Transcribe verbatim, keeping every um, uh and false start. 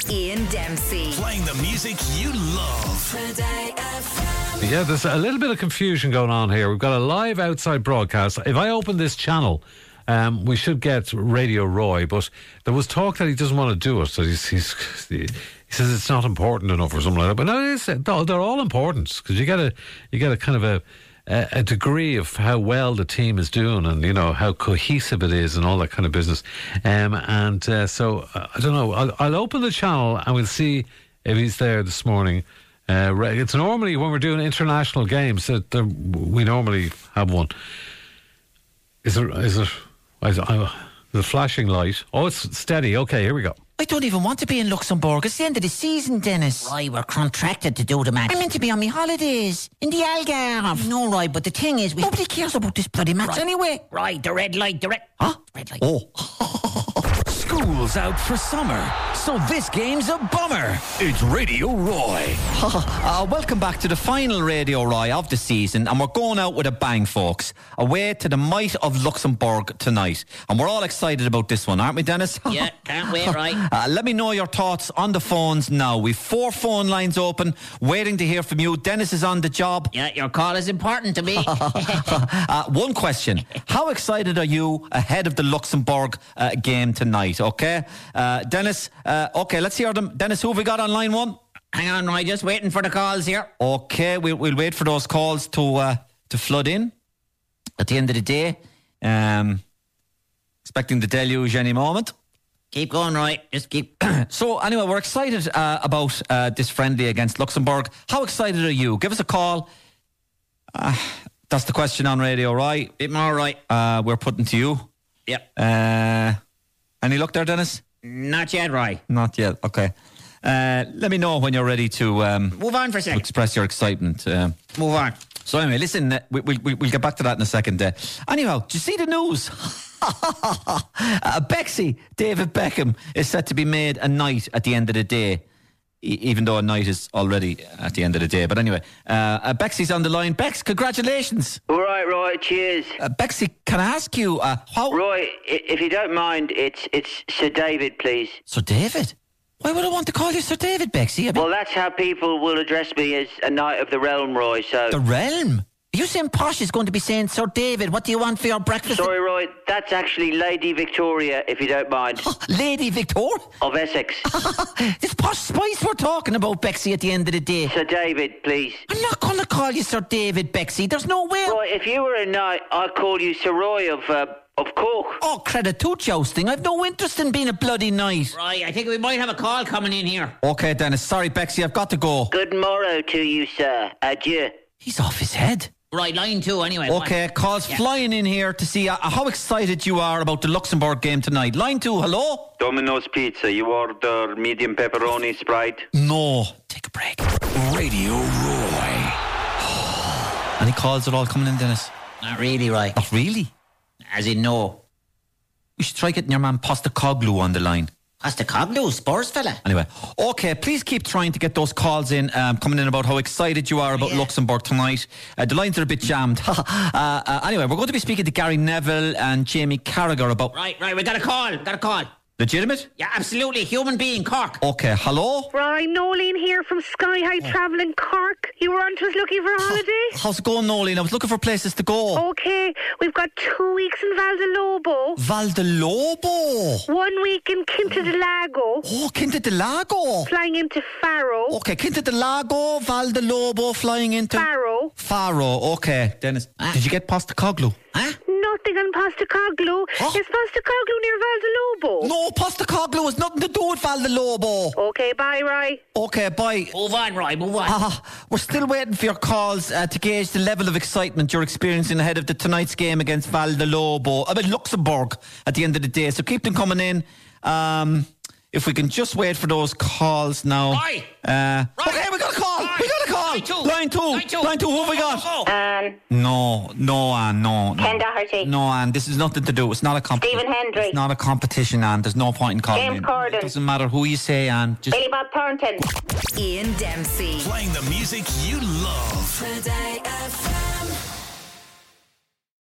Ian Dempsey. Playing the music you love. Today F M. Yeah, there's a little bit of confusion going on here. We've got a live outside broadcast. If I open this channel, um, we should get Radio Roy, but there was talk that he doesn't want to do it. That he's, he's, he says it's not important enough or something like that. But no, it is. They're all important because you get a you get a kind of a. a degree of how well the team is doing and, you know, how cohesive it is and all that kind of business. Um, and uh, so, uh, I don't know, I'll, I'll open the channel and we'll see if he's there this morning. Uh, it's normally when we're doing international games that there, we normally have one. Is there, is there, is there uh, the flashing light? Oh, it's steady. Okay, here we go. I don't even want to be in Luxembourg. It's the end of the season, Dennis. Right, we're contracted to do the match. I'm meant to be on my holidays in the Algarve. No, right, but the thing is, we... Nobody cares about this bloody match right. anyway. Right, the red light, the red... Huh? Red light. Oh. School's out for summer, so this game's a bummer. It's Radio Roy. uh, welcome back to the final Radio Roy of the season, and we're going out with a bang, folks. Away to the might of Luxembourg tonight. And we're all excited about this one, aren't we, Dennis? Yeah, can't wait, right? uh, let me know your thoughts on the phones now. We've four phone lines open, waiting to hear from you. Dennis is on the job. Yeah, your call is important to me. uh, one question. How excited are you ahead of the Luxembourg uh, game tonight, okay? Uh, Dennis, uh, okay, let's hear them. Dennis, who have we got on line one? Hang on, Roy, just waiting for the calls here. Okay, we'll, we'll wait for those calls to uh, to flood in at the end of the day. Um, expecting the deluge any moment. Keep going, Roy. Just keep... So, anyway, we're excited uh, about uh, this friendly against Luxembourg. How excited are you? Give us a call. Uh, that's the question on Radio Roy. Bit more, Roy. Uh, we're putting to you. Yep. Uh, any luck there, Dennis? Not yet, Roy. Not yet, okay. Uh, let me know when you're ready to, um, Move on for a to second. express your excitement. Um, Move on. So anyway, listen, uh, we, we, we, we'll get back to that in a second. Uh, anyhow, did you see the news? uh, Bexy, David Beckham, is set to be made a knight at the end of the day, e- even though a knight is already at the end of the day. But anyway, uh, uh, Bexy's on the line. Bex, congratulations. All right, Roy, cheers. Uh, Bexy, can I ask you, uh, how... Roy, i- if you don't mind, it's it's Sir David, please. Sir David? Why would I want to call you Sir David, Bexy? I mean, Well, that's how people will address me, as a knight of the realm, Roy, so... the realm? Are you saying Posh is going to be saying, Sir David, what do you want for your breakfast? Sorry, Roy, that's actually Lady Victoria, if you don't mind, Lady Victoria? of Essex. This Posh Spice we're talking about, Bexy, at the end of the day. Sir David, please. I'm not going to call you Sir David, Bexy. There's no way. Roy, if you were a knight, I'd call you Sir Roy of, uh, of Cork. Oh, credit to jousting. I've no interest in being a bloody knight. Right, I think we might have a call coming in here. Okay, Dennis. Sorry, Bexy, I've got to go. Good morrow to you, sir. Adieu. He's off his head. Right, line two anyway. Okay, calls Yeah. flying in here to see uh, how excited you are about the Luxembourg game tonight. Line two, hello? Domino's Pizza, you order medium pepperoni, Sprite? No. Take a break. Radio Roy. Any calls at all coming in, Dennis? Not really, Roy. Not really. As in no. We should try getting your man Postacoglu on the line. Postacoglu, Spurs fella. Anyway, okay, please keep trying to get those calls in, um, coming in about how excited you are about Yeah. Luxembourg tonight. Uh, the lines are a bit jammed. uh, uh, anyway, we're going to be speaking to Gary Neville and Jamie Carragher about... Right, right, we got a call. We got a call. Legitimate? Yeah, absolutely. Human being, Cork. Okay, hello? Right, Nolene here from Sky High Travel in Cork. You were on to us looking for a holiday? How's it going, Nolene? I was looking for places to go. Okay, we've got two weeks in Valdelobo, Valdelobo. one week in Quinta del Lago, Oh, Quinta del Lago. flying into Faro. Okay, Quinta del Lago, Valdelobo, flying into... Faro. Faro, okay. Dennis, Ah. did you get Postacoglu? Huh? Nothing on Postacoglu. Huh? Is Postacoglu near Valdelobo? No, Postacoglu has nothing to do with Valdelobo. Okay, bye, Roy. Okay, bye. Move on, Roy, move on. Ah, we're still waiting for your calls uh, to gauge the level of excitement you're experiencing ahead of the tonight's game against Valdelobo, I mean Luxembourg, at the end of the day. So keep them coming in. Um, if we can just wait for those calls now. Roy! Uh, Roy! Okay, we got a call. Roy! We got a call. Line two. Line two. Line two. Line two. Who have we got? Go, go, go. Um, No, no, Anne, no. no. Ken Doherty. No, Anne, this is nothing to do. It's not a competition. Stephen Hendry. It's not a competition, Anne. There's no point in calling James in. Corden. It doesn't matter who you say, Anne. Just Billy Bob Thornton. Ian Dempsey. Playing the music you love. Today F M.